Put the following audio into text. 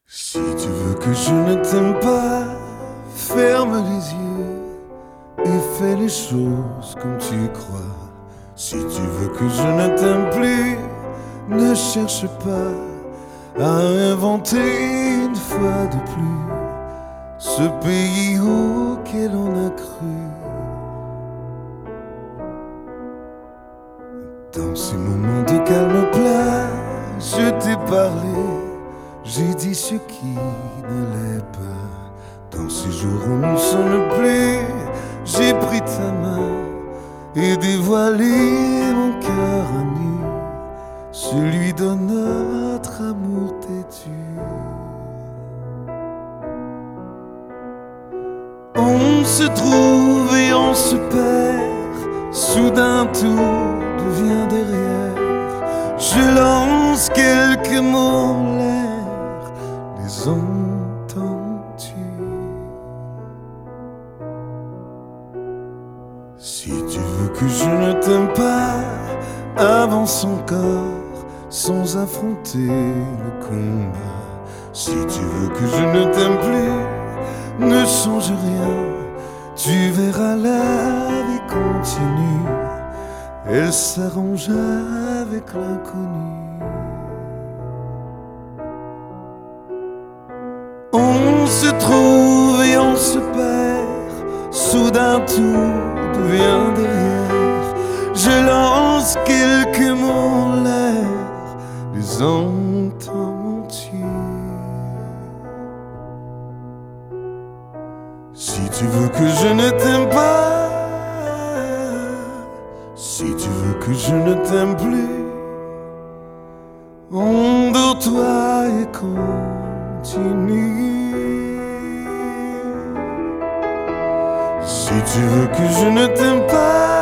Si tu veux que je ne t'aime pas, ferme les yeux et fais les choses comme tu crois. Si tu veux que je ne t'aime plus, ne cherche pas à inventer une fois de plus ce pays auquel on a cru. Dans ces moments de calme plat, je t'ai parlé, j'ai dit ce qui n'allait pas. Dans ces jours où nous ne sommes plus, j'ai pris ta main et dévoilé mon cœur à nu, celui de notre amour têtu. On se trouve et on se perd, soudain tout devient derrière. Je lance quelques mots en l'air, les entends-tu? Si tu veux que je ne t'aime pas, avance encore sans affronter le combat. Si tu veux que je ne t'aime plus, ne change rien, tu verras la vie continue, elle s'arrange avec l'inconnu. On se trouve et on se perd, soudain tout devient derrière. Je lance quelques mots en l'air, les entends-tu? Si tu veux que je ne t'aime pas, si tu veux que je ne t'aime plus, endors-toi et continue. Si tu veux que je ne t'aime pas,